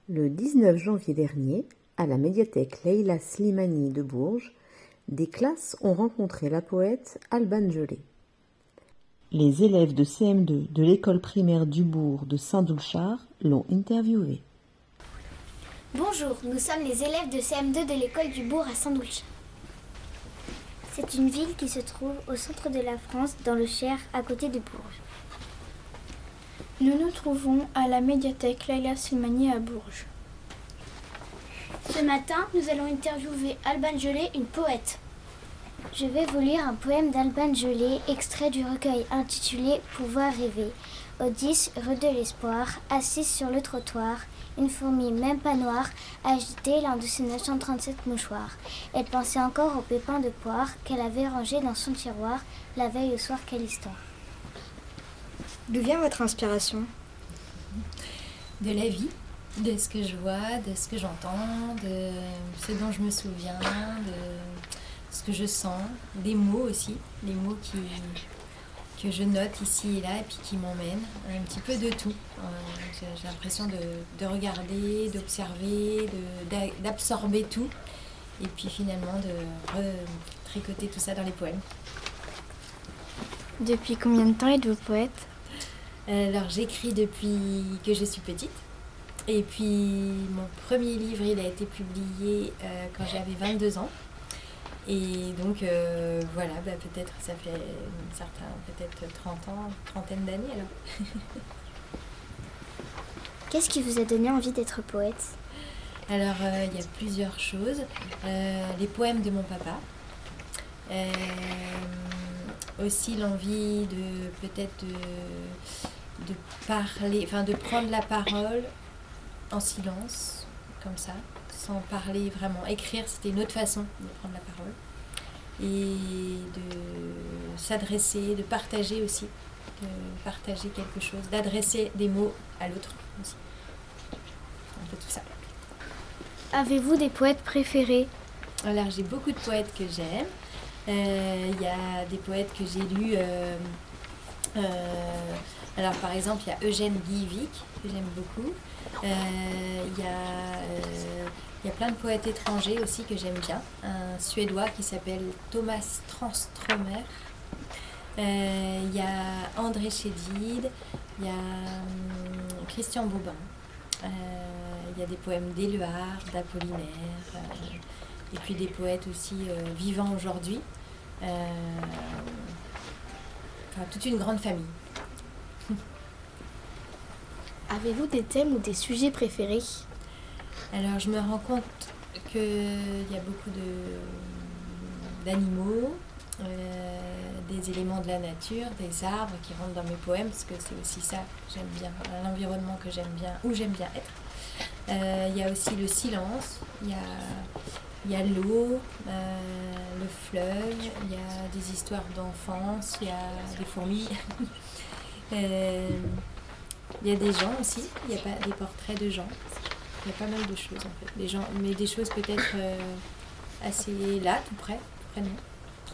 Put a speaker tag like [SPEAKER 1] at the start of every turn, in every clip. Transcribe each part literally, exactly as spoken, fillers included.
[SPEAKER 1] Le dix-neuf janvier dernier, à la médiathèque Leila Slimani de Bourges, des classes ont rencontré la poète Alban Gelé. Les élèves de C M deux de l'école primaire du bourg de Saint-Doulchard l'ont interviewée.
[SPEAKER 2] Bonjour, nous sommes les élèves de C M deux de l'école du bourg à Saint-Doulchard.
[SPEAKER 3] C'est une ville qui se trouve au centre de la France, dans le Cher, à côté de Bourges.
[SPEAKER 4] Nous nous trouvons à la médiathèque Leila Slimani à Bourges.
[SPEAKER 2] Ce matin, nous allons interviewer Alban Gelé, une poète.
[SPEAKER 3] Je vais vous lire un poème d'Alban Gelé, extrait du recueil intitulé « Pouvoir rêver ». Au dix rue de l'Espoir, assise sur le trottoir, une fourmi même pas noire agitait l'un de ses neuf cent trente-sept mouchoirs. Elle pensait encore aux pépins de poire qu'elle avait rangés dans son tiroir la veille au soir quelle histoire.
[SPEAKER 4] D'où vient votre inspiration ?
[SPEAKER 5] De la vie, de ce que je vois, de ce que j'entends, de ce dont je me souviens, de ce que je sens, des mots aussi, les mots qui, que je note ici et là et puis qui m'emmènent, un petit peu de tout. Euh, j'ai, j'ai l'impression de, de regarder, d'observer, de, d'absorber tout et puis finalement de tricoter tout ça dans les poèmes.
[SPEAKER 4] Depuis combien de temps êtes-vous poète ?
[SPEAKER 5] Alors j'écris depuis que je suis petite et puis mon premier livre il a été publié euh, quand j'avais vingt-deux ans et donc euh, voilà bah, peut-être ça fait un certain, peut-être trente ans, trentaine d'années alors.
[SPEAKER 3] Qu'est-ce qui vous a donné envie d'être poète ?
[SPEAKER 5] Alors il euh, y a plusieurs choses, euh, les poèmes de mon papa, euh, aussi l'envie de peut-être de de parler, enfin de prendre la parole en silence, comme ça, sans parler vraiment. Écrire, c'était une autre façon de prendre la parole. Et de s'adresser, de partager aussi, de partager quelque chose, d'adresser des mots à l'autre aussi. Un peu tout ça.
[SPEAKER 3] Avez-vous des poètes préférés ?
[SPEAKER 5] Alors j'ai beaucoup de poètes que j'aime. Il euh, y a des poètes que j'ai lus... Euh, euh, Alors par exemple, il y a Eugène Guivic, que j'aime beaucoup. Il euh, y, euh, y a plein de poètes étrangers aussi que j'aime bien. Un Suédois qui s'appelle Thomas Tranströmer. Il euh, y a André Chédid. Il y a um, Christian Bobin. Il euh, y a des poèmes d'Éluard, d'Apollinaire. Euh, et puis des poètes aussi euh, vivants aujourd'hui. Euh, enfin, toute une grande famille.
[SPEAKER 2] Avez-vous des thèmes ou des sujets préférés ?
[SPEAKER 5] Alors, je me rends compte qu'il y a beaucoup de, d'animaux, euh, des éléments de la nature, des arbres qui rentrent dans mes poèmes, parce que c'est aussi ça que j'aime bien, l'environnement que j'aime bien, où j'aime bien être. Euh, il y a aussi le silence, il y a, il y a l'eau, euh, le fleuve, il y a des histoires d'enfance, il y a des fourmis. euh, Il y a des gens aussi, il y a pas des portraits de gens. Il y a pas mal de choses en fait. Des gens, mais des choses peut-être euh, assez là, tout près, tout près de nous.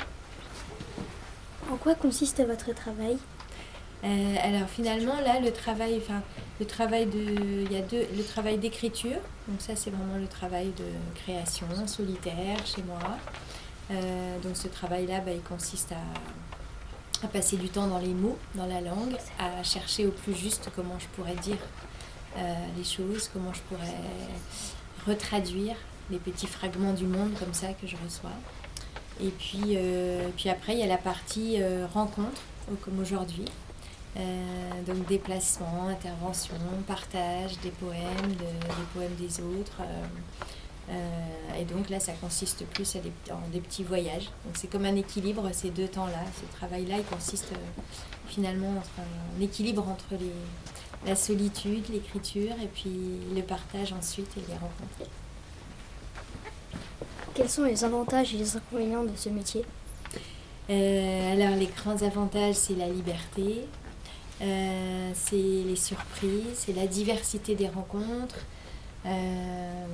[SPEAKER 3] En quoi consiste votre travail ?
[SPEAKER 5] euh, Alors finalement là, le travail, enfin le travail de, il y a deux, le travail d'écriture. Donc ça c'est vraiment le travail de création solitaire chez moi. Euh, donc ce travail-là, bah, il consiste à à passer du temps dans les mots, dans la langue, à chercher au plus juste comment je pourrais dire euh, les choses, comment je pourrais retraduire les petits fragments du monde comme ça que je reçois. Et puis, euh, puis après, il y a la partie euh, rencontre, comme aujourd'hui. Euh, donc déplacement, intervention, partage des poèmes, de, des poèmes des autres. Euh, Euh, et donc là, ça consiste plus à des, en des petits voyages. Donc c'est comme un équilibre, ces deux temps-là. Ce travail-là, il consiste euh, finalement entre un, un équilibre entre les, la solitude, l'écriture, et puis le partage ensuite et les rencontres.
[SPEAKER 3] Quels sont les avantages et les inconvénients de ce métier ?
[SPEAKER 5] euh, Alors les grands avantages, c'est la liberté, euh, c'est les surprises, c'est la diversité des rencontres. Euh,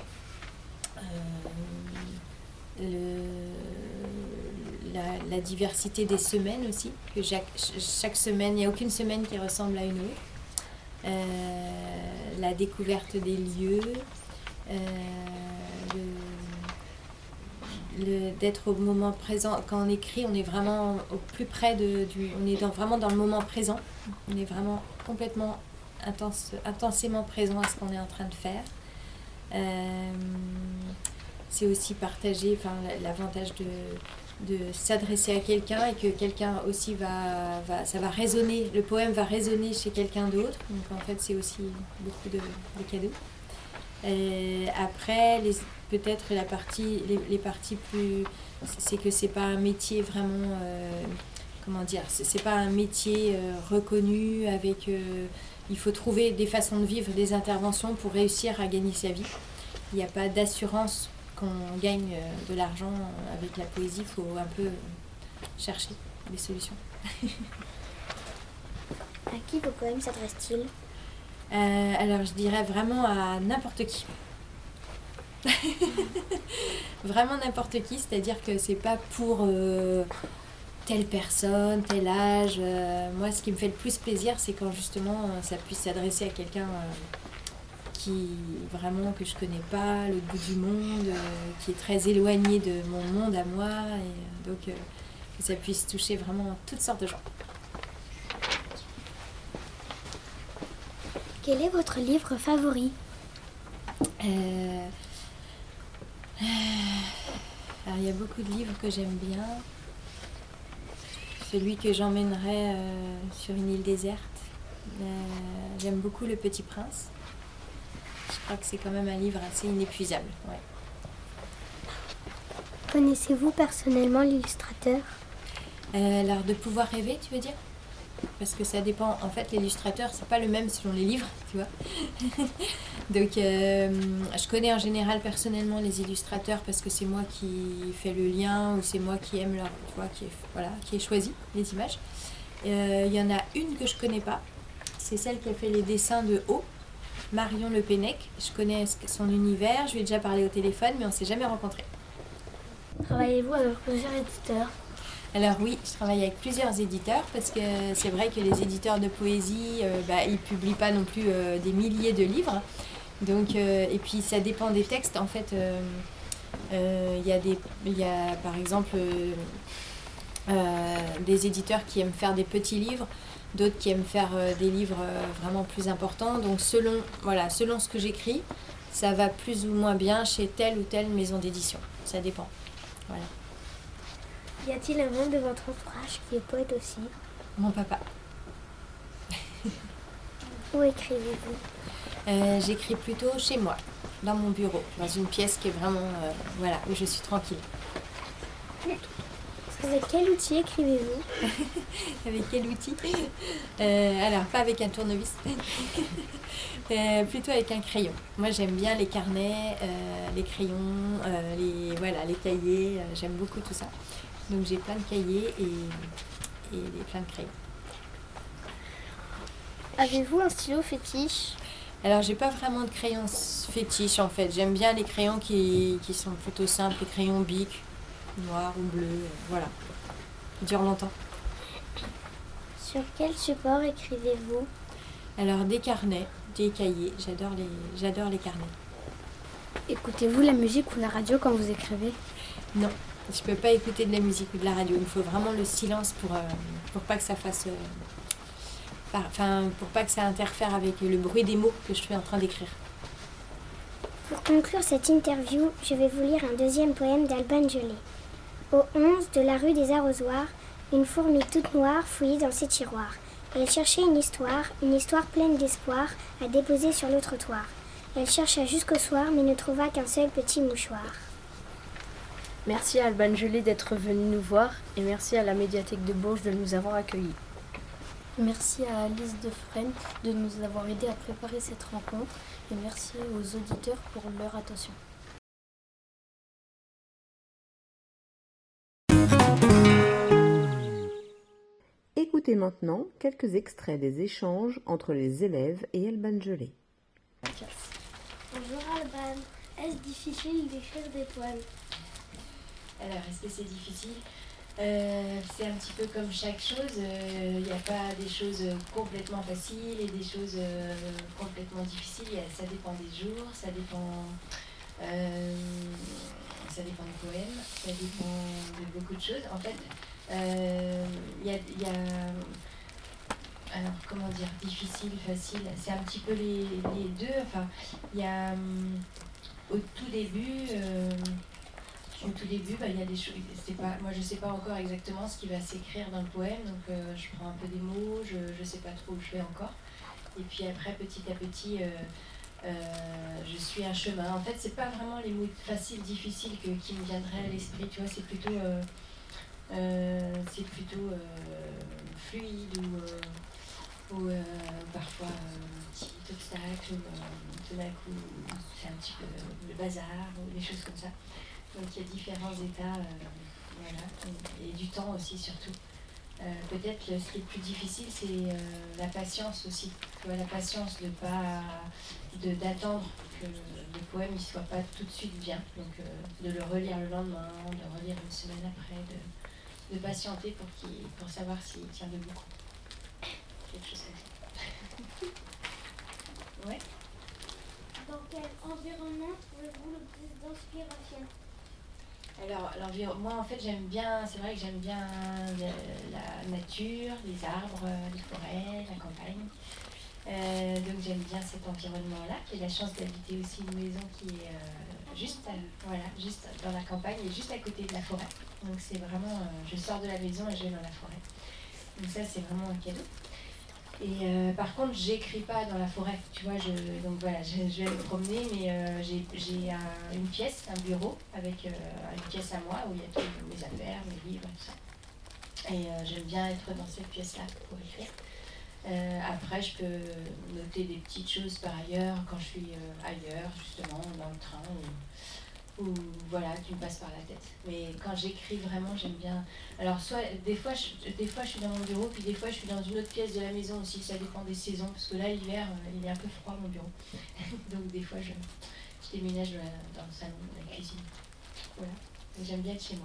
[SPEAKER 5] Euh, le, la, la diversité des semaines aussi, que chaque, chaque semaine, il n'y a aucune semaine qui ressemble à une autre. euh, la découverte des lieux, euh, le, le, d'être au moment présent. Quand on écrit, on est vraiment au plus près de, du, on est dans, vraiment dans le moment présent. On est vraiment complètement intense, intensément présent à ce qu'on est en train de faire. Euh, c'est aussi partager, enfin, l'avantage de, de s'adresser à quelqu'un et que quelqu'un aussi va, va, ça va résonner, le poème va résonner chez quelqu'un d'autre. Donc en fait, c'est aussi beaucoup de, de cadeaux. Et après, les, peut-être la partie, les, les parties plus, c'est que c'est pas un métier vraiment, euh, comment dire, c'est, c'est pas un métier euh, reconnu avec. Euh, il faut trouver des façons de vivre, des interventions pour réussir à gagner sa vie. Il n'y a pas d'assurance qu'on gagne de l'argent avec la poésie, il faut un peu chercher des solutions.
[SPEAKER 3] À qui vos poèmes s'adressent-ils ?
[SPEAKER 5] euh, Alors je dirais vraiment à n'importe qui. Vraiment n'importe qui, c'est-à-dire que c'est pas pour euh, telle personne, tel âge. Euh, moi, ce qui me fait le plus plaisir, c'est quand justement ça puisse s'adresser à quelqu'un euh, qui vraiment que je connais pas, l'autre bout du monde, euh, qui est très éloigné de mon monde à moi, et donc euh, que ça puisse toucher vraiment toutes sortes de gens.
[SPEAKER 3] Quel est votre livre favori ?
[SPEAKER 5] euh... Alors il y a beaucoup de livres que j'aime bien. Celui que j'emmènerais euh, sur une île déserte. Euh, j'aime beaucoup Le Petit Prince. Je crois que c'est quand même un livre assez inépuisable. Ouais.
[SPEAKER 3] Connaissez-vous personnellement l'illustrateur ?
[SPEAKER 5] euh, L'art de pouvoir rêver, tu veux dire ? Parce que ça dépend. En fait, l'illustrateur, c'est pas le même selon les livres, tu vois. Donc, euh, je connais en général personnellement les illustrateurs parce que c'est moi qui fais le lien ou c'est moi qui aime leur, tu vois, qui est, voilà, qui ai choisi les images. Il euh, y en a une que je connais pas. C'est celle qui a fait les dessins de Haut. Marion Le Pennec, je connais son univers, je lui ai déjà parlé au téléphone, mais on ne s'est jamais rencontrés.
[SPEAKER 3] Travaillez-vous avec plusieurs éditeurs ?
[SPEAKER 5] Alors oui, je travaille avec plusieurs éditeurs, parce que c'est vrai que les éditeurs de poésie, euh, bah, ils ne publient pas non plus euh, des milliers de livres. Donc, euh, et puis ça dépend des textes. En fait, il euh, euh, y a des, y a, par exemple euh, euh, des éditeurs qui aiment faire des petits livres, d'autres qui aiment faire euh, des livres euh, vraiment plus importants. Donc selon, voilà, selon ce que j'écris, ça va plus ou moins bien chez telle ou telle maison d'édition. Ça dépend. Voilà.
[SPEAKER 3] Y a-t-il un membre de votre entourage qui est poète aussi ?
[SPEAKER 5] Mon papa.
[SPEAKER 3] Où écrivez-vous ?
[SPEAKER 5] euh, J'écris plutôt chez moi, dans mon bureau, dans une pièce qui est vraiment, euh, voilà, où je suis tranquille.
[SPEAKER 3] Avec quel outil écrivez-vous ?
[SPEAKER 5] Avec quel outil ? euh, Alors, pas avec un tournevis, euh, plutôt avec un crayon. Moi, j'aime bien les carnets, euh, les crayons, euh, les, voilà, les cahiers, euh, j'aime beaucoup tout ça. Donc, j'ai plein de cahiers et, et des, plein de crayons.
[SPEAKER 3] Avez-vous un stylo fétiche ?
[SPEAKER 5] Alors, j'ai pas vraiment de crayons fétiches en fait. J'aime bien les crayons qui, qui sont plutôt simples, les crayons Bic. Noir ou bleu, euh, voilà. Ça dure longtemps.
[SPEAKER 3] Sur quel support écrivez-vous ?
[SPEAKER 5] Alors des carnets, des cahiers, j'adore les, j'adore les carnets.
[SPEAKER 3] Écoutez-vous la musique ou la radio quand vous écrivez ?
[SPEAKER 5] Non, je peux pas écouter de la musique ou de la radio. Il me faut vraiment le silence pour, euh, pour pas que ça fasse... Euh, par, enfin, pour pas que ça interfère avec le bruit des mots que je suis en train d'écrire.
[SPEAKER 3] Pour conclure cette interview, je vais vous lire un deuxième poème d'Alban Joly. Au onze de la rue des Arrosoirs, une fourmi toute noire fouillait dans ses tiroirs. Elle cherchait une histoire, une histoire pleine d'espoir, à déposer sur le trottoir. Elle chercha jusqu'au soir, mais ne trouva qu'un seul petit mouchoir.
[SPEAKER 6] Merci à Alban Joly d'être venu nous voir et merci à la médiathèque de Bourges de nous avoir accueillis.
[SPEAKER 4] Merci à Alice Defresne de nous avoir aidés à préparer cette rencontre et merci aux auditeurs pour leur attention.
[SPEAKER 1] Écoutez maintenant quelques extraits des échanges entre les élèves et Alban Joly.
[SPEAKER 3] Bonjour Alban, est-ce difficile d'écrire des poèmes ?
[SPEAKER 5] Alors, est-ce que c'est difficile ? Euh, c'est un petit peu comme chaque chose, il euh, n'y a pas des choses complètement faciles et des choses euh, complètement difficiles, y a, ça dépend des jours, ça dépend, euh, ça dépend des poèmes, ça dépend de beaucoup de choses. En fait, il euh, y, a, y a, alors comment dire, difficile, facile, c'est un petit peu les, les deux. Enfin, il y a au tout début... Euh, Au tout début, bah, il y a des choses. C'est pas, moi, je sais pas encore exactement ce qui va s'écrire dans le poème, donc euh, je prends un peu des mots, je ne sais pas trop où je vais encore. Et puis après, petit à petit, euh, euh, je suis un chemin. En fait, c'est pas vraiment les mots faciles, difficiles que, qui me viendraient à l'esprit. Tu vois, c'est plutôt, euh, euh, c'est plutôt euh, fluide ou, euh, ou euh, parfois un petit obstacle, ou euh, tout d'un coup, c'est un petit peu le bazar ou des choses comme ça. Donc il y a différents états, euh, voilà, et, et du temps aussi surtout. Euh, peut-être que ce qui est le plus difficile, c'est euh, la patience aussi. Tu vois, la patience de pas, de, d'attendre que le poème ne soit pas tout de suite bien. Donc euh, de le relire le lendemain, de le relire une semaine après, de, de patienter pour, qu'il, pour savoir s'il tient debout. Quelque chose comme ça. Ouais.
[SPEAKER 3] Dans quel environnement trouvez-vous le plus d'inspiration ?
[SPEAKER 5] Alors, l'environnement, moi en fait j'aime bien, c'est vrai que j'aime bien le, la nature, les arbres, les forêts, la campagne. Euh, donc j'aime bien cet environnement-là. J'ai la chance d'habiter aussi une maison qui est euh, juste, à, voilà, juste dans la campagne et juste à côté de la forêt. Donc c'est vraiment, euh, je sors de la maison et je vais dans la forêt. Donc ça c'est vraiment un cadeau. Et euh, par contre, j'écris pas dans la forêt, tu vois, je, donc voilà, je, je vais me promener, mais euh, j'ai, j'ai un, une pièce, un bureau, avec euh, une pièce à moi où il y a toutes mes affaires, mes livres et tout ça. Et euh, j'aime bien être dans cette pièce-là pour écrire. Euh, après, je peux noter des petites choses par ailleurs, quand je suis euh, ailleurs, justement, dans le train, ou, ou voilà, qui me passent par la tête. Mais quand j'écris vraiment, j'aime bien. Alors, soit des fois, je, des fois, je suis dans mon bureau, puis des fois, je suis dans une autre pièce de la maison aussi. Ça dépend des saisons, parce que là, l'hiver, euh, il est un peu froid mon bureau. Donc, des fois, je, je déménage dans, la, dans le salon, dans la cuisine. Voilà. Mais j'aime bien être chez moi.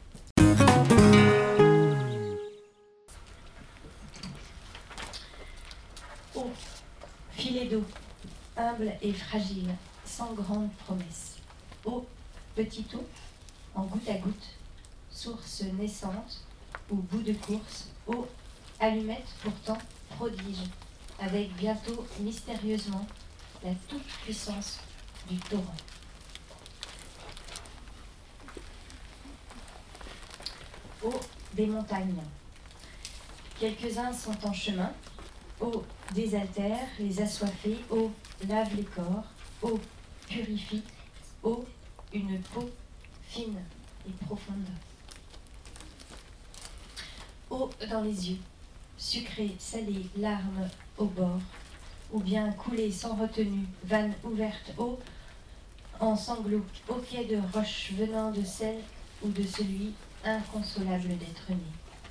[SPEAKER 5] Eau, filet d'eau, humble et fragile, sans grande promesse. Eau, petit eau, en goutte à goutte, source naissante, ou bout de course, eau, allumette pourtant prodige, avec bientôt mystérieusement la toute-puissance du torrent. Eau des montagnes. Quelques-uns sont en chemin. Eau désaltère les assoiffés. Eau lave les corps. Eau purifie. Eau une peau fine et profonde. Eau dans les yeux, sucrée, salée, larmes au bord, ou bien coulée sans retenue, vanne ouverte, eau en sanglots, au pied de roche venant de celle ou de celui inconsolable d'être né.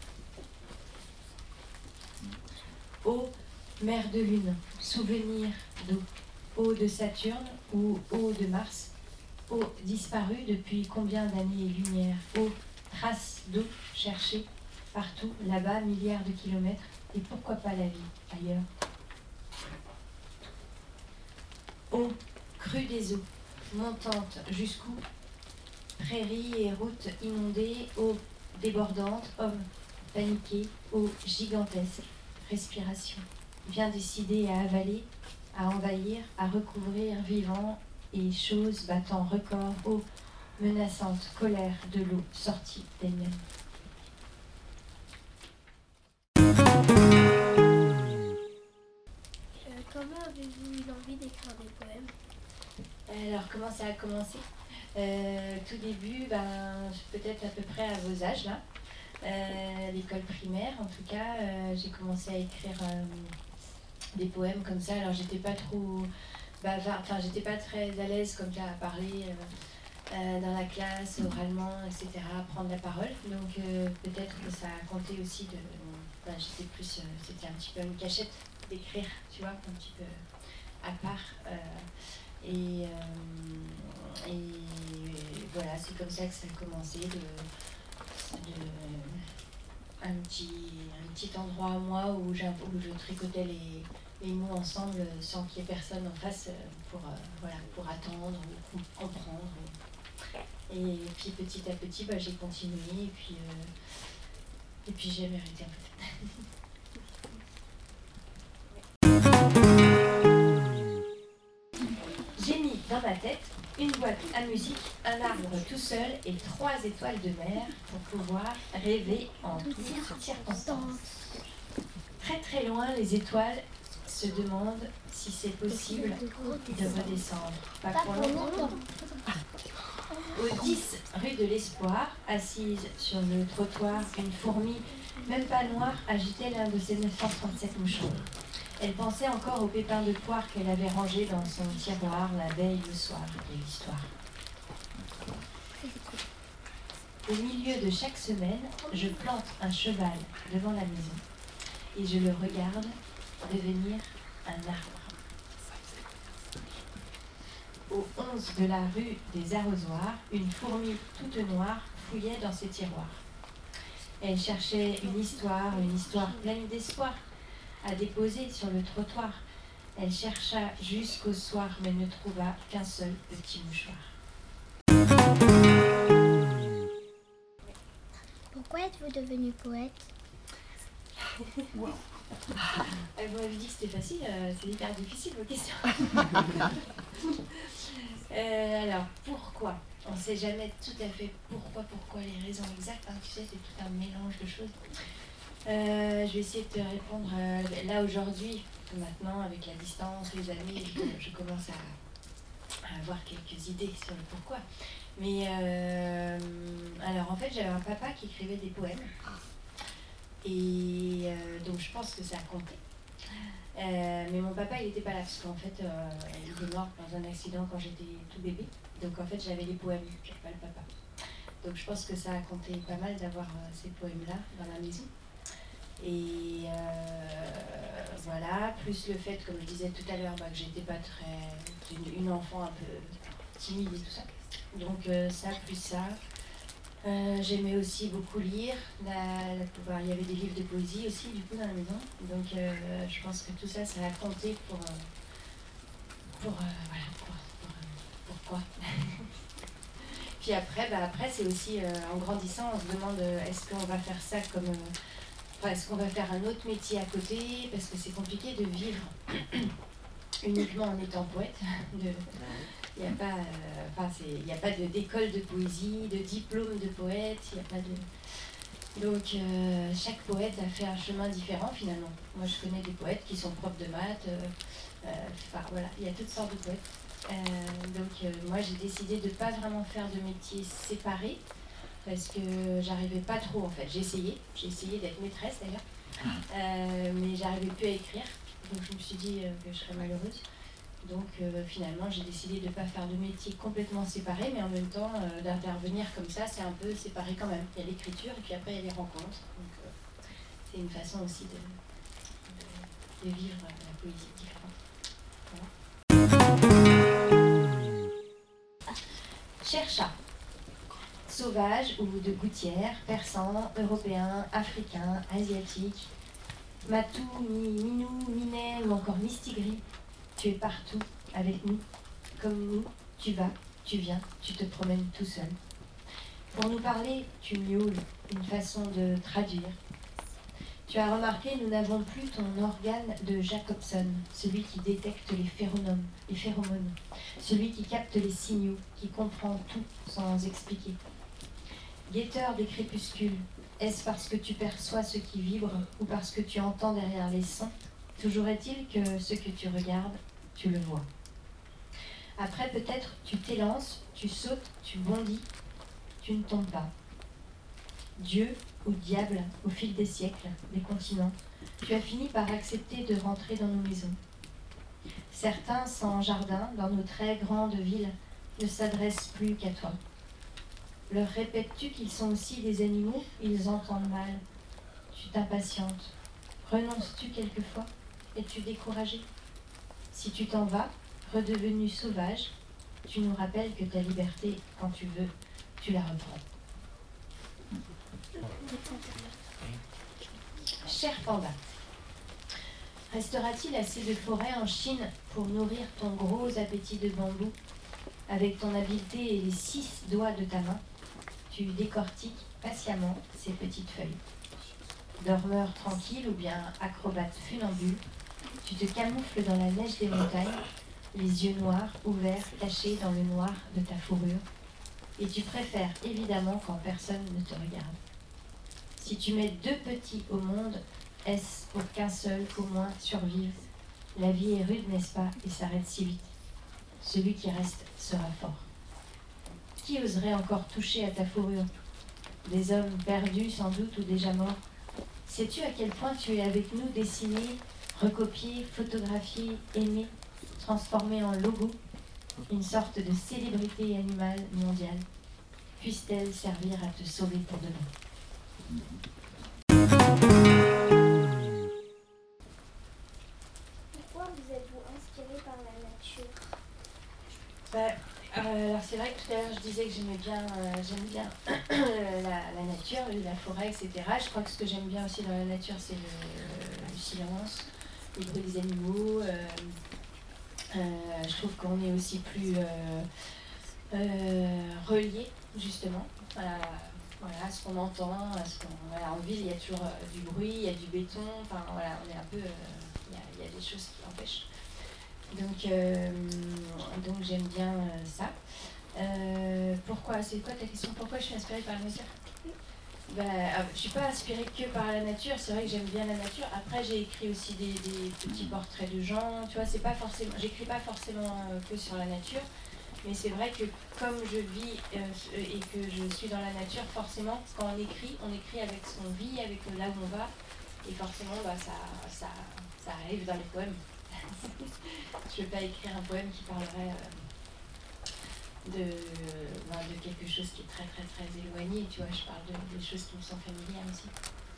[SPEAKER 5] Eau, mer de lune, souvenir d'eau, eau de Saturne ou eau de Mars, eau disparue depuis combien d'années et lumières, eau, trace d'eau cherchée partout, là-bas, milliards de kilomètres, et pourquoi pas la vie ailleurs. Eau, crue des eaux, montante jusqu'où, prairies et routes inondées, eau débordante, hommes paniqués, eau gigantesque, respiration, bien décidée à avaler, à envahir, à recouvrir vivant et choses battant record, eau menaçante, colère de l'eau sortie d'elle-même.
[SPEAKER 3] Euh, comment avez-vous eu l'envie d'écrire des poèmes ?
[SPEAKER 5] Alors, comment ça a commencé ? euh, Tout début, ben, peut-être à peu près à vos âges, là. Euh, l'école primaire, en tout cas, euh, j'ai commencé à écrire euh, des poèmes comme ça. Alors, j'étais pas trop bavarde, enfin, j'étais pas très à l'aise comme ça à parler euh, euh, dans la classe, oralement, et cetera, prendre la parole. Donc, euh, peut-être que ça a compté aussi de. Ben, j'étais plus. Euh, c'était un petit peu une cachette d'écrire, tu vois, un petit peu à part. Euh, Et, euh, et voilà, c'est comme ça que ça a commencé de, de,
[SPEAKER 7] un, petit, un petit endroit à moi où, où je tricotais les, les mots ensemble sans qu'il y ait personne en face pour, euh, voilà, pour attendre ou comprendre. Et puis petit à petit, bah, j'ai continué et puis, euh, et puis j'ai mérité en fait. J'ai mis dans ma tête une boîte à musique, un arbre tout seul et trois étoiles de mer pour pouvoir rêver en toutes circonstances. Très très loin, les étoiles se demandent si c'est possible de redescendre. Pas pour longtemps. Au dix rue de l'Espoir, assise sur le trottoir, une fourmi, même pas noire, agitait l'un de ses neuf cent trente-sept mouchoirs. Elle pensait encore aux pépins de poire qu'elle avait rangés dans son tiroir la veille le soir de l'histoire. Au milieu de chaque semaine, je plante un cheval devant la maison et je le regarde devenir un arbre. Au onze de la rue des Arrosoirs, une fourmi toute noire fouillait dans ses tiroirs. Elle cherchait une histoire, une histoire pleine d'espoir à déposer sur le trottoir. Elle chercha jusqu'au soir, mais ne trouva qu'un seul petit mouchoir.
[SPEAKER 3] Pourquoi êtes-vous devenu poète?
[SPEAKER 7] Wow. Vous m'avez dit que c'était facile, euh, c'est hyper difficile vos questions. euh, alors, pourquoi? On ne sait jamais tout à fait pourquoi, pourquoi les raisons exactes. Hein, tu sais, c'est tout un mélange de choses. Euh, je vais essayer de te répondre euh, là aujourd'hui, maintenant, avec la distance, les années, je, je commence à, à avoir quelques idées sur le pourquoi. Mais euh, alors en fait, j'avais un papa qui écrivait des poèmes. Et euh, donc je pense que ça a compté. Euh, mais mon papa, il n'était pas là, parce qu'en fait, euh, il était mort dans un accident quand j'étais tout bébé. Donc en fait, j'avais les poèmes, j'avais pas le papa. Donc je pense que ça a compté pas mal d'avoir euh, ces poèmes-là dans la maison. Et euh, voilà, plus le fait, comme je disais tout à l'heure, bah, que j'étais pas très... Une, une enfant un peu timide et tout ça. Donc euh, ça, plus ça. Euh, j'aimais aussi beaucoup lire. La, la, il y avait des livres de poésie aussi, du coup, dans la maison. Donc euh, je pense que tout ça, ça a compté pour... Euh, pour euh, voilà, pour, pour, euh, pourquoi. Puis après, bah, après c'est aussi, euh, en grandissant, on se demande, euh, est-ce qu'on va faire ça comme... Euh, Enfin, est-ce qu'on va faire un autre métier à côté? Parce que c'est compliqué de vivre uniquement en étant poète. Il n'y a pas, euh, enfin, il a pas de, d'école de poésie, de diplôme de poète. Y a pas de... Donc, euh, chaque poète a fait un chemin différent finalement. Moi, je connais des poètes qui sont profs de maths. Euh, euh, enfin, voilà, il y a toutes sortes de poètes. Euh, donc, euh, moi, j'ai décidé de ne pas vraiment faire de métier séparé. Parce que j'arrivais pas trop en fait. J'ai essayé, j'ai essayé d'être maîtresse d'ailleurs, euh, mais j'arrivais plus à écrire. Donc je me suis dit euh, que je serais malheureuse. Donc euh, finalement j'ai décidé de ne pas faire de métier complètement séparé, mais en même temps euh, d'intervenir comme ça, c'est un peu séparé quand même. Il y a l'écriture et puis après il y a les rencontres. Donc euh, c'est une façon aussi de, de, de vivre la poésie différente. Voilà. Chercha. Sauvage ou de gouttière, persan, européen, africain, asiatique, matou, mi, minou, minet ou encore mistigris, tu es partout avec nous, comme nous, tu vas, tu viens, tu te promènes tout seul. Pour nous parler, tu miaules, une façon de traduire. Tu as remarqué, nous n'avons plus ton organe de Jacobson, celui qui détecte les phéromones, les phéromones, celui qui capte les signaux, qui comprend tout sans expliquer. Guetteur des crépuscules, est-ce parce que tu perçois ce qui vibre ou parce que tu entends derrière les sons? Toujours est-il que ce que tu regardes, tu le vois. Après, peut-être, tu t'élances, tu sautes, tu bondis, tu ne tombes pas. Dieu ou diable, au fil des siècles, des continents, tu as fini par accepter de rentrer dans nos maisons. Certains, sans jardin, dans nos très grandes villes, ne s'adressent plus qu'à toi. Leur répètes-tu qu'ils sont aussi des animaux? Ils entendent mal. Tu t'impatientes. Renonces-tu quelquefois? Es-tu découragé? Si tu t'en vas, redevenu sauvage, tu nous rappelles que ta liberté, quand tu veux, tu la reprends. Cher panda, restera-t-il assez de forêt en Chine pour nourrir ton gros appétit de bambou? Avec ton habileté et les six doigts de ta main, tu décortiques patiemment ces petites feuilles. Dormeur tranquille ou bien acrobate funambule, tu te camoufles dans la neige des montagnes, les yeux noirs ouverts cachés dans le noir de ta fourrure, et tu préfères évidemment quand personne ne te regarde. Si tu mets deux petits au monde, est-ce pour qu'un seul au moins survive? La vie est rude, n'est-ce pas, et s'arrête si vite. Celui qui reste sera fort. Qui oserait encore toucher à ta fourrure? Des hommes perdus sans doute ou déjà morts. Sais-tu à quel point tu es avec nous dessiné, recopié, photographié, aimé, transformé en logo, une sorte de célébrité animale mondiale? Puisse-t-elle servir à te sauver pour demain?
[SPEAKER 3] Pourquoi vous êtes-vous inspiré par la nature?
[SPEAKER 7] Bah, euh, alors c'est vrai que tout à l'heure je disais que j'aimais bien, euh, j'aime bien la, la nature, la forêt, et cetera. Je crois que ce que j'aime bien aussi dans la nature, c'est le, le silence, les bruits des animaux. Euh, euh, je trouve qu'on est aussi plus euh, euh, reliés, justement, à, voilà, à ce qu'on entend. À ce qu'on, voilà, en ville, il y a toujours euh, du bruit, il y a du béton. Enfin, voilà, on est un peu... Euh, il y a, il y a des choses qui empêchent. Donc, euh, donc j'aime bien euh, ça. Euh, pourquoi? C'est quoi ta question? Pourquoi je suis inspirée par la nature? Ben, euh, je ne suis pas inspirée que par la nature. C'est vrai que j'aime bien la nature. Après, j'ai écrit aussi des, des petits portraits de gens. Tu vois, c'est pas forcément. J'écris pas forcément euh, que sur la nature, mais c'est vrai que comme je vis euh, et que je suis dans la nature, forcément, quand on écrit, on écrit avec ce qu'on vit, avec là où on va, et forcément, bah, ça, ça, ça arrive dans les poèmes. Je ne vais pas écrire un poème qui parlerait euh, de, ben, de quelque chose qui est très très très éloigné, tu vois, je parle de, des choses qui me sont familières aussi.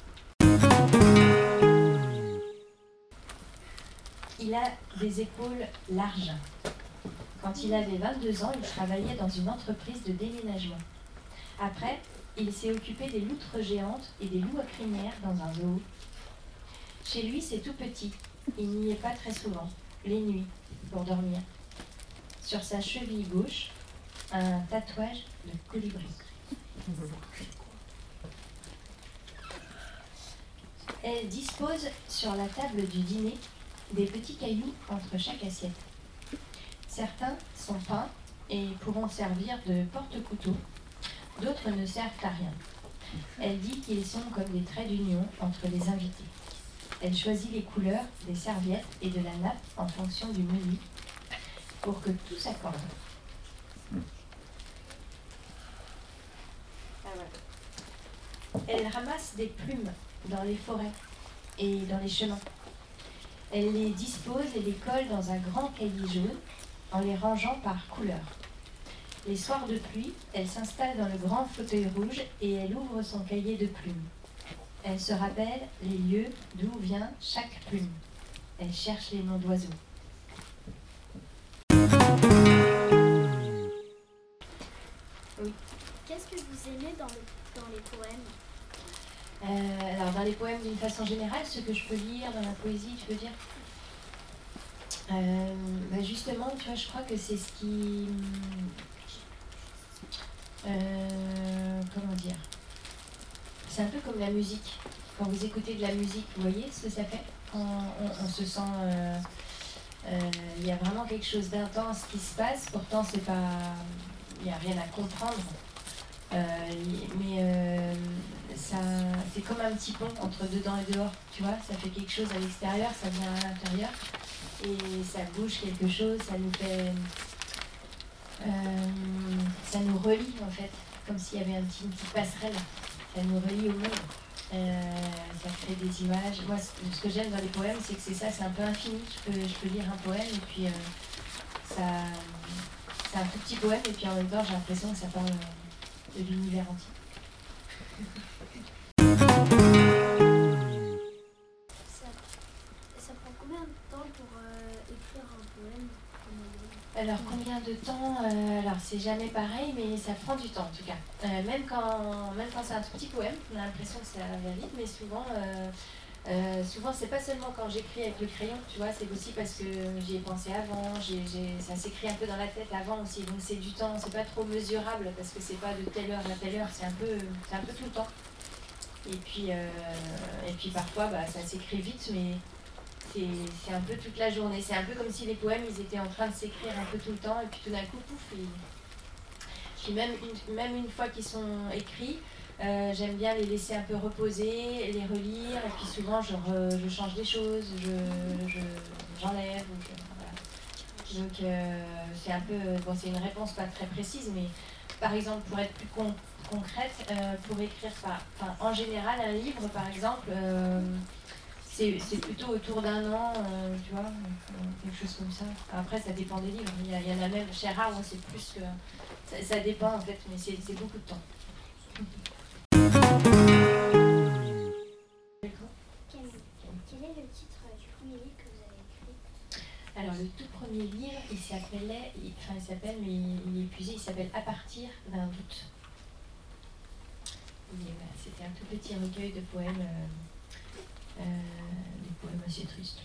[SPEAKER 7] Il a des épaules larges. Quand il avait vingt-deux ans, il travaillait dans une entreprise de déménagement. Après, il s'est occupé des loutres géantes et des loups à crinière dans un zoo. Chez lui, c'est tout petit. Il n'y est pas très souvent, les nuits, pour dormir. Sur sa cheville gauche, un tatouage de colibri. Elle dispose sur la table du dîner des petits cailloux entre chaque assiette. Certains sont peints et pourront servir de porte-couteau, d'autres ne servent à rien. Elle dit qu'ils sont comme des traits d'union entre les invités. Elle choisit les couleurs des serviettes et de la nappe en fonction du menu pour que tout s'accorde. Ah, voilà. Elle ramasse des plumes dans les forêts et dans les chemins. Elle les dispose et les colle dans un grand cahier jaune en les rangeant par couleur. Les soirs de pluie, elle s'installe dans le grand fauteuil rouge et elle ouvre son cahier de plumes. Elle se rappelle les lieux d'où vient chaque plume. Elle cherche les noms d'oiseaux. Oui.
[SPEAKER 3] Qu'est-ce que vous aimez dans, le, dans les poèmes?
[SPEAKER 7] euh, Alors, dans les poèmes, d'une façon générale, ce que je peux lire dans la poésie, tu veux dire euh, bah justement, tu vois, je crois que c'est ce qui... Euh, comment dire C'est un peu comme la musique. Quand vous écoutez de la musique, vous voyez ce que ça fait? on, on, on se sent... Euh, euh, il y a vraiment quelque chose d'intense qui se passe. Pourtant, c'est pas... Il n'y a rien à comprendre. Euh, mais euh, ça, c'est comme un petit pont entre dedans et dehors. Tu vois, ça fait quelque chose à l'extérieur, ça vient à l'intérieur. Et ça bouge quelque chose, ça nous fait... Euh, ça nous relie en fait, comme s'il y avait un petit, une petite passerelle. Ça nous relie au monde. Euh, ça crée des images. Moi, ce, ce que j'aime dans les poèmes, c'est que c'est ça, c'est un peu infini. Je peux, je peux lire un poème et puis euh, ça, c'est un tout petit poème et puis en même temps, j'ai l'impression que ça parle de l'univers entier.
[SPEAKER 3] Ça, ça prend combien de temps pour euh, écrire un poème?
[SPEAKER 7] Alors combien de temps euh, Alors c'est jamais pareil, mais ça prend du temps en tout cas. Euh, même quand, même quand c'est un tout petit poème, on a l'impression que ça va vite, mais souvent, euh, Euh, souvent, c'est pas seulement quand j'écris avec le crayon, tu vois, c'est aussi parce que j'y ai pensé avant, j'ai, j'ai, ça s'écrit un peu dans la tête avant aussi, donc c'est du temps, c'est pas trop mesurable parce que c'est pas de telle heure à telle heure, c'est un peu, c'est un peu tout le temps. Et puis, euh, et puis parfois, bah, ça s'écrit vite, mais c'est, c'est un peu toute la journée. C'est un peu comme si les poèmes, ils étaient en train de s'écrire un peu tout le temps, et puis tout d'un coup, pouf, ils... Puis même une, même une fois qu'ils sont écrits, Euh, j'aime bien les laisser un peu reposer, les relire, et puis souvent je, re, je change des choses, je, je, j'enlève. Je, voilà. Donc euh, c'est un peu, bon c'est une réponse pas très précise, mais par exemple pour être plus con, concrète, euh, pour écrire, par, enfin, en général un livre par exemple, euh, c'est, c'est plutôt autour d'un an, euh, tu vois, quelque chose comme ça. Après ça dépend des livres, il y, a, il y en a même chez Rare, c'est plus que, ça, ça dépend en fait, mais c'est, c'est beaucoup de temps.
[SPEAKER 3] Quel est le titre du premier livre que vous avez écrit?
[SPEAKER 7] Alors le tout premier livre, il s'appelait, il, enfin il s'appelle, mais il, il est épuisé, il s'appelle À partir d'un doute. Et, voilà, c'était un tout petit recueil de poèmes, euh, euh, des poèmes assez tristes.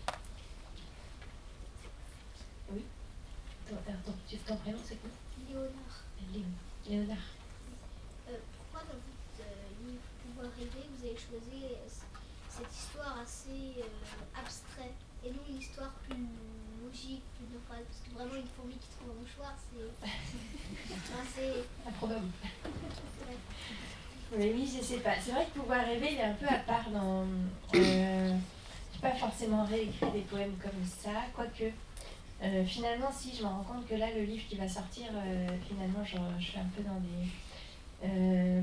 [SPEAKER 7] Oui. Ton, ton, ton prénom c'est quoi?
[SPEAKER 3] Léonard.
[SPEAKER 7] Léon. Léonard.
[SPEAKER 3] Euh, pourquoi dans votre euh, livre Pouvoir rêver, vous avez choisi euh, cette histoire assez euh, abstraite et non une histoire plus logique, plus normale, parce que vraiment une fourmi qui trouve un mouchoir, c'est assez
[SPEAKER 7] improbable. Mais oui, je sais pas. C'est vrai que Pouvoir rêver, il est un peu à part dans. Euh, j'ai pas forcément réécrit des poèmes comme ça, quoique. Euh, finalement, si, je me rends compte que là, le livre qui va sortir, euh, finalement, je, je suis un peu dans des. Euh,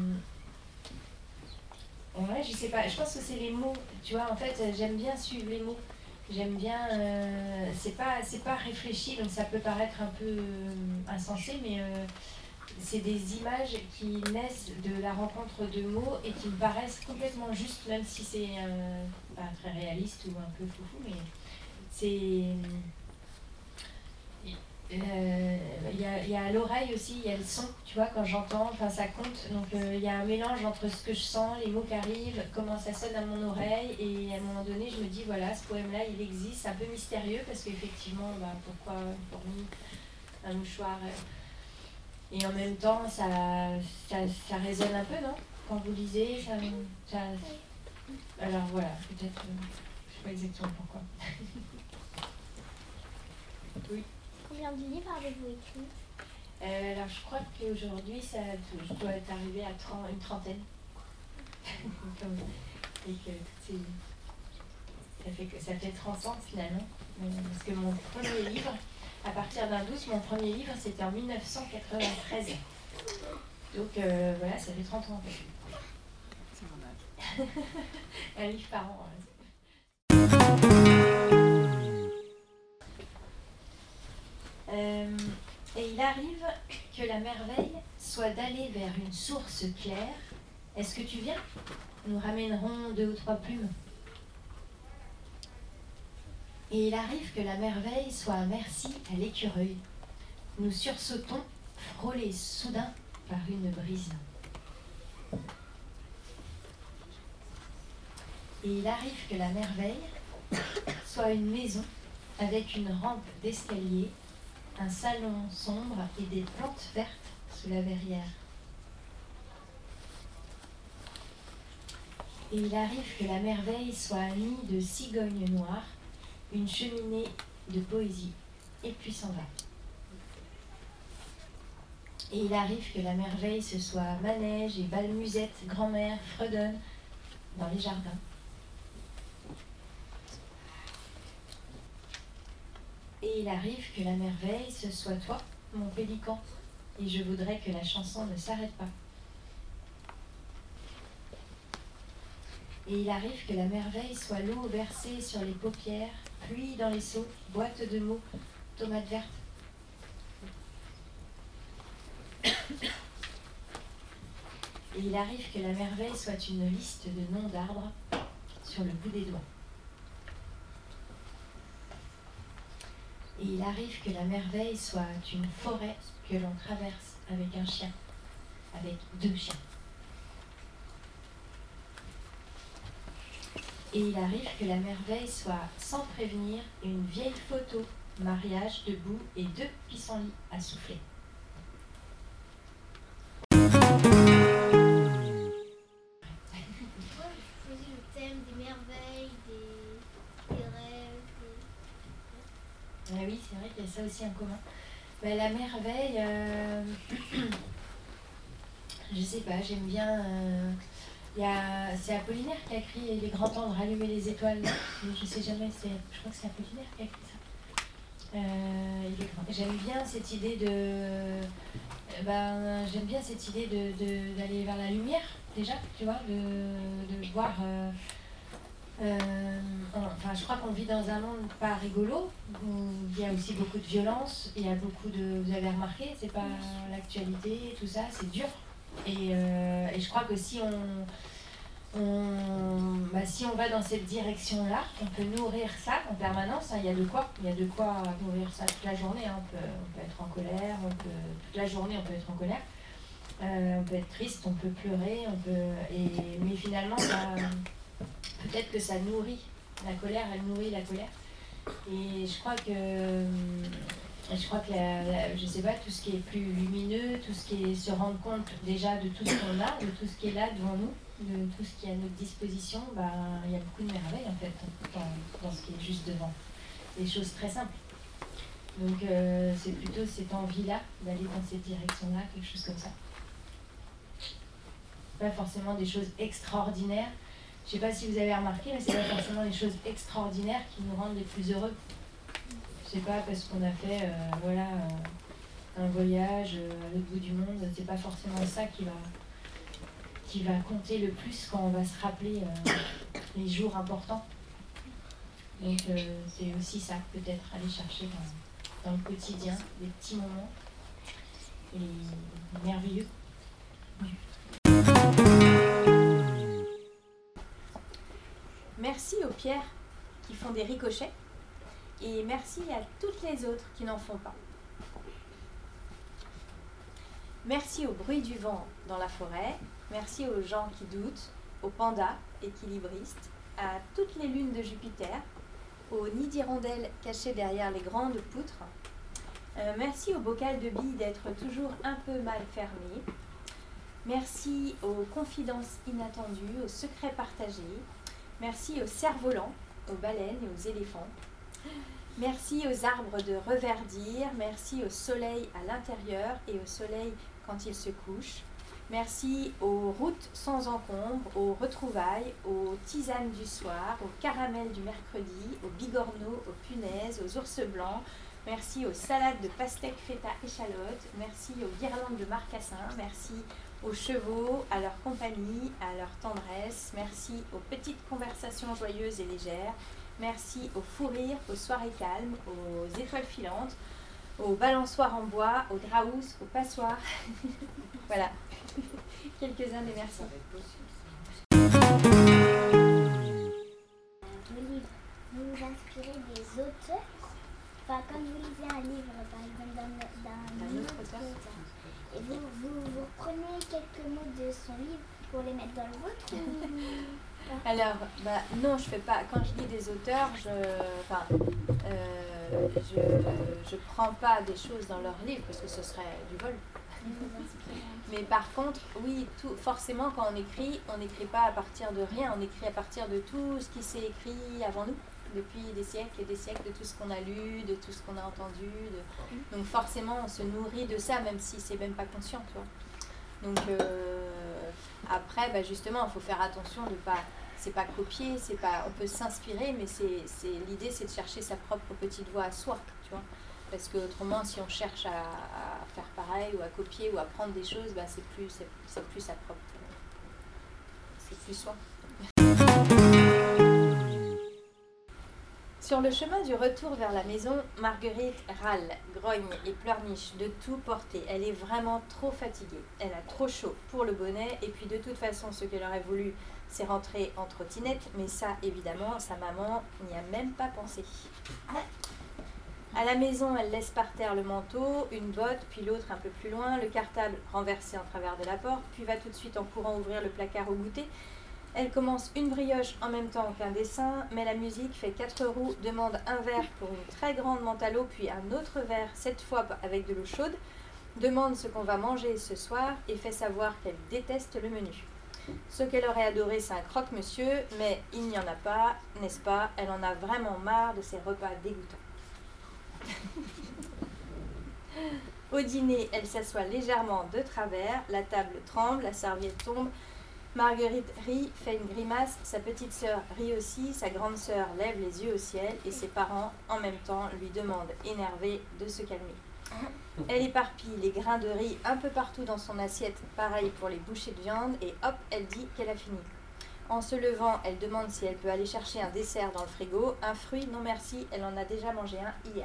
[SPEAKER 7] ouais, je sais pas. Je pense que c'est les mots. Tu vois, en fait, j'aime bien suivre les mots. J'aime bien. Euh, c'est pas, c'est pas réfléchi, donc ça peut paraître un peu euh, insensé, mais euh, c'est des images qui naissent de la rencontre de mots et qui me paraissent complètement justes, même si c'est euh, pas très réaliste ou un peu foufou, mais c'est. Il euh, y, a, y a l'oreille aussi, il y a le son, tu vois, quand j'entends, enfin ça compte. Donc il euh, y a un mélange entre ce que je sens, les mots qui arrivent, comment ça sonne à mon oreille. Et à un moment donné, je me dis, voilà, ce poème-là, il existe. C'est un peu mystérieux parce qu'effectivement, bah, pourquoi une fourmi, un mouchoir euh, et en même temps, ça, ça, ça résonne un peu, non? Quand vous lisez, ça, ça... Alors voilà, peut-être, euh, je sais pas exactement pourquoi. Oui.
[SPEAKER 3] Combien de livres avez-vous écrit?
[SPEAKER 7] euh, Alors, je crois qu'aujourd'hui, ça, je dois être arrivée à trente, une trentaine. Et que c'est, ça, fait que, ça fait trente ans finalement. Parce que mon premier livre, à partir d'un doute, mon premier livre, c'était en dix-neuf cent quatre-vingt-treize. Donc euh, voilà, ça fait trente ans en fait. C'est mon âge. Un livre par an. Euh, et il arrive que la merveille soit d'aller vers une source claire. Est-ce que tu viens? Nous ramènerons deux ou trois plumes. Et il arrive que la merveille soit un merci à l'écureuil. Nous sursautons, frôlés soudain par une brise. Et il arrive que la merveille soit une maison avec une rampe d'escalier, un salon sombre et des plantes vertes sous la verrière. Et il arrive que la merveille soit un nid de cigognes noires, une cheminée de poésie, et puis s'en va. Et il arrive que la merveille ce soit manège et bal-musette, grand-mère, fredonne dans les jardins. Et il arrive que la merveille, ce soit toi, mon pélican, et je voudrais que la chanson ne s'arrête pas. Et il arrive que la merveille soit l'eau versée sur les paupières, pluie dans les seaux, boîte de mots, tomates vertes. Et il arrive que la merveille soit une liste de noms d'arbres sur le bout des doigts. Et il arrive que la merveille soit une forêt que l'on traverse avec un chien, avec deux chiens. et il arrive que la merveille soit, sans prévenir, une vieille photo, mariage, debout et deux pissenlits à souffler.
[SPEAKER 2] Le thème des merveilles, des, des rêves. Des...
[SPEAKER 7] Ah oui, c'est vrai qu'il y a ça aussi en commun. Ben, la merveille, euh... je sais pas, j'aime bien. Euh... Il y a... C'est Apollinaire qui a écrit Les grands temps de rallumer les étoiles. Je sais jamais, c'est... je crois que c'est Apollinaire qui a écrit ça. Euh... Il est grand. J'aime bien cette idée de. Ben, j'aime bien cette idée de, de, d'aller vers la lumière, déjà, tu vois, de, de voir. Euh, euh, enfin, je crois qu'on vit dans un monde pas rigolo, où il y a aussi beaucoup de violence, il y a beaucoup de. Vous avez remarqué, c'est pas l'actualité, tout ça, c'est dur. Et, euh, et je crois que si on. On, bah, si on va dans cette direction-là, on peut nourrir ça en permanence. Hein, il y a de quoi, il y a de quoi nourrir ça toute la journée. Hein, on, peut, on peut être en colère, on peut, toute la journée on peut être en colère. Euh, on peut être triste, on peut pleurer, on peut. Et, mais finalement, bah, peut-être que ça nourrit la colère, elle nourrit la colère. Et je crois que, je crois que la, la, je sais pas, tout ce qui est plus lumineux, tout ce qui est se rendre compte déjà de tout ce qu'on a, de tout ce qui est là devant nous, de tout ce qui est à notre disposition, bah, il y a beaucoup de merveilles en fait dans, dans ce qui est juste devant. Des choses très simples. Donc euh, c'est plutôt cette envie-là d'aller dans cette direction-là, quelque chose comme ça. Pas forcément des choses extraordinaires. Je sais pas si vous avez remarqué, mais c'est pas forcément les choses extraordinaires qui nous rendent les plus heureux. C'est pas parce qu'on a fait euh, voilà, euh, un voyage euh, à l'autre bout du monde, c'est pas forcément ça qui va. qui va compter le plus quand on va se rappeler euh, les jours importants. Donc euh, c'est aussi ça, peut-être, aller chercher dans, dans le quotidien des petits moments et merveilleux.
[SPEAKER 8] Merci aux pierres qui font des ricochets et merci à toutes les autres qui n'en font pas. Merci au bruit du vent dans la forêt. Merci aux gens qui doutent, aux pandas équilibristes, à toutes les lunes de Jupiter, aux nids d'hirondelles cachés derrière les grandes poutres. Euh, merci au bocal de billes d'être toujours un peu mal fermé. Merci aux confidences inattendues, aux secrets partagés. Merci aux cerfs-volants, aux baleines et aux éléphants. Merci aux arbres de reverdir. Merci au soleil à l'intérieur et au soleil quand il se couche. Merci aux routes sans encombre, aux retrouvailles, aux tisanes du soir, aux caramels du mercredi, aux bigorneaux, aux punaises, aux ours blancs. Merci aux salades de pastèques, feta, échalotes. Merci aux guirlandes de marcassins. Merci aux chevaux, à leur compagnie, à leur tendresse. Merci aux petites conversations joyeuses et légères. Merci aux fous rires, aux soirées calmes, aux étoiles filantes, aux balançoires en bois, aux draous, aux passoires. Voilà, quelques-uns des merci.
[SPEAKER 3] Le livre, vous vous inspirez des auteurs. Enfin, quand vous lisez un livre, par exemple, d'un, d'un autre auteur, et vous, vous, vous prenez quelques mots de son livre pour les mettre dans le vôtre ou...
[SPEAKER 8] Alors, bah, non, je fais pas. Quand je lis des auteurs, je, enfin, euh, je, je prends pas des choses dans leurs livres parce que ce serait du vol. Mais par contre, oui, tout, forcément, quand on écrit, on n'écrit pas à partir de rien, on écrit à partir de tout ce qui s'est écrit avant nous, depuis des siècles et des siècles, de tout ce qu'on a lu, de tout ce qu'on a entendu. De... Donc forcément, on se nourrit de ça, même si c'est même pas conscient, tu vois. Donc euh, après, bah, justement, il faut faire attention de pas, c'est pas copier, c'est pas, on peut s'inspirer, mais c'est, c'est l'idée, c'est de chercher sa propre petite voix à soi, tu vois. Parce que autrement, si on cherche à, à faire pareil ou à copier ou à prendre des choses, bah, c'est plus, c'est, c'est plus sa propre, c'est plus soi. Sur le chemin du retour vers la maison, Marguerite râle, grogne et pleurniche de tout porter. Elle est vraiment trop fatiguée. Elle a trop chaud pour le bonnet et puis de toute façon, ce qu'elle aurait voulu, c'est rentrer en trottinette. Mais ça, évidemment, sa maman n'y a même pas pensé. À la maison, elle laisse par terre le manteau, une botte, puis l'autre un peu plus loin, le cartable renversé en travers de la porte, puis va tout de suite en courant ouvrir le placard au goûter. Elle commence une brioche en même temps qu'un dessin, mais la musique fait quatre roues, demande un verre pour une très grande menthe à l'eau, puis un autre verre, cette fois avec de l'eau chaude, demande ce qu'on va manger ce soir et fait savoir qu'elle déteste le menu. Ce qu'elle aurait adoré, c'est un croque-monsieur, mais il n'y en a pas, n'est-ce pas? Elle en a vraiment marre de ces repas dégoûtants. Au dîner, elle s'assoit légèrement de travers, la table tremble, la serviette tombe. Marguerite rit, fait une grimace, sa petite sœur rit aussi, sa grande sœur lève les yeux au ciel et ses parents, en même temps, lui demandent, énervés, de se calmer. Elle éparpille les grains de riz un peu partout dans son assiette, pareil pour les bouchées de viande, et hop, elle dit qu'elle a fini. En se levant, elle demande si elle peut aller chercher un dessert dans le frigo. Un fruit, non merci, elle en a déjà mangé un hier.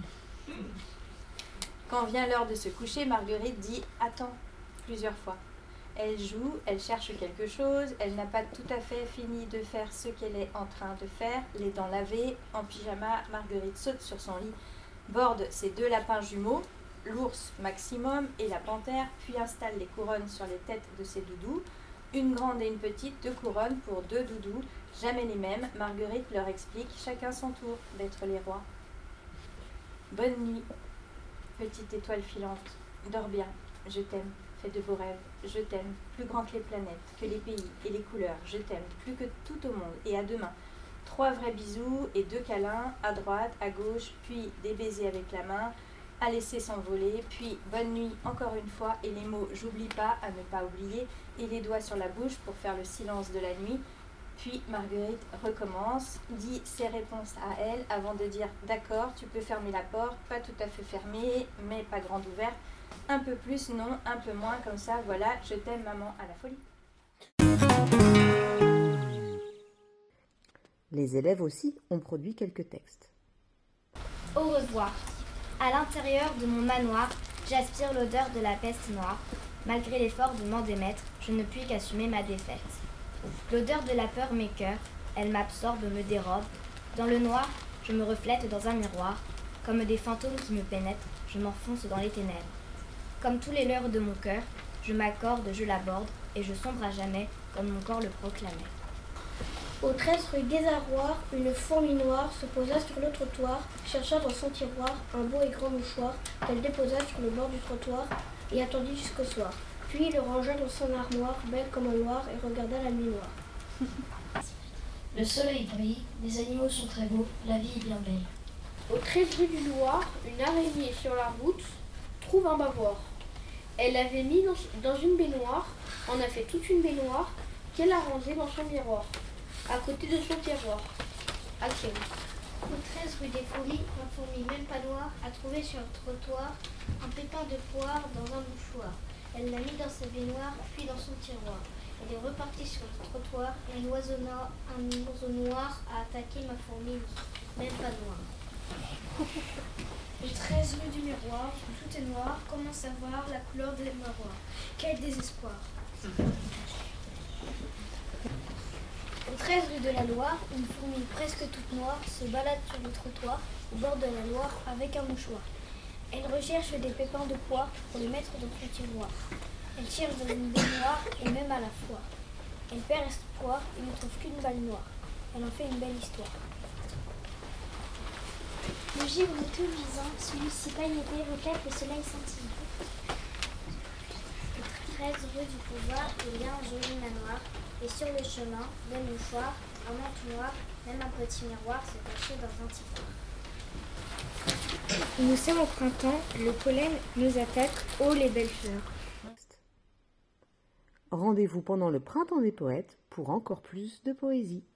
[SPEAKER 8] Quand vient l'heure de se coucher, Marguerite dit « Attends » plusieurs fois. Elle joue, elle cherche quelque chose, elle n'a pas tout à fait fini de faire ce qu'elle est en train de faire. Les dents lavées, en pyjama, Marguerite saute sur son lit, borde ses deux lapins jumeaux, l'ours maximum et la panthère, puis installe les couronnes sur les têtes de ses doudous. Une grande et une petite, deux couronnes pour deux doudous, jamais les mêmes. Marguerite leur explique, chacun son tour, d'être les rois. Bonne nuit, petite étoile filante, dors bien, je t'aime. Fais de beaux rêves, je t'aime, plus grand que les planètes, que les pays et les couleurs, je t'aime, plus que tout au monde, et à demain. Trois vrais bisous et deux câlins, à droite, à gauche, puis des baisers avec la main, à laisser s'envoler, puis bonne nuit encore une fois, et les mots j'oublie pas, à ne pas oublier, et les doigts sur la bouche pour faire le silence de la nuit. Puis Marguerite recommence, dit ses réponses à elle, avant de dire d'accord, tu peux fermer la porte, pas tout à fait fermée, mais pas grande ouverte. Un peu plus, non, un peu moins, comme ça, voilà, je t'aime maman, à la folie.
[SPEAKER 1] Les élèves aussi ont produit quelques textes.
[SPEAKER 3] Au revoir. À l'intérieur de mon manoir, j'aspire l'odeur de la peste noire. Malgré l'effort de m'en démettre, je ne puis qu'assumer ma défaite. L'odeur de la peur m'écoeure, elle m'absorbe, me dérobe. Dans le noir, je me reflète dans un miroir. Comme des fantômes qui me pénètrent, je m'enfonce dans les ténèbres. Comme tous les leurs de mon cœur, je m'accorde, je l'aborde, et je sombre à jamais, comme mon corps le proclamait.
[SPEAKER 9] Au treize rue des Arroirs, une fourmi noire se posa sur le trottoir, chercha dans son tiroir un beau et grand mouchoir qu'elle déposa sur le bord du trottoir et attendit jusqu'au soir. Puis le rangea dans son armoire, belle comme un noir, et regarda la nuit noire.
[SPEAKER 10] Le soleil brille, les animaux sont très beaux, la vie est bien belle.
[SPEAKER 9] Au treize rue du Loir, une araignée sur la route trouve un bavoir. Elle l'avait mis dans, dans une baignoire, en a fait toute une baignoire, qu'elle a rangée dans son miroir, à côté de son tiroir. Action.
[SPEAKER 3] Au treize rue des Fourmis, ma fourmi même pas noire a trouvé sur le trottoir un pépin de poire dans un mouchoir. Elle l'a mis dans sa baignoire, puis dans son tiroir. Elle est repartie sur le trottoir et un oiseau, noir, un oiseau noir a attaqué ma fourmi même pas noire.
[SPEAKER 9] Au treize rue du Miroir, tout est noir, comment savoir la couleur des miroirs? Quel désespoir! Au treize rue de la Loire, une fourmi presque toute noire se balade sur le trottoir au bord de la Loire avec un mouchoir. Elle recherche des pépins de poire pour les mettre dans son tiroir. Elle cherche dans une baignoire et même à la fois. Elle perd espoir et ne trouve qu'une balle noire. Elle en fait une belle histoire.
[SPEAKER 3] Le givre tout luisant, celui-ci pailleté, reflète le soleil scintillant. treize rue du Pouvoir, il y a un joli manoir, et sur le chemin, des mouchoirs, un entonnoir, même un petit miroir se cachait dans un tiroir.
[SPEAKER 9] Nous sommes au printemps, le pollen nous attaque, oh les belles fleurs.
[SPEAKER 1] Rendez-vous pendant le Printemps des poètes pour encore plus de poésie.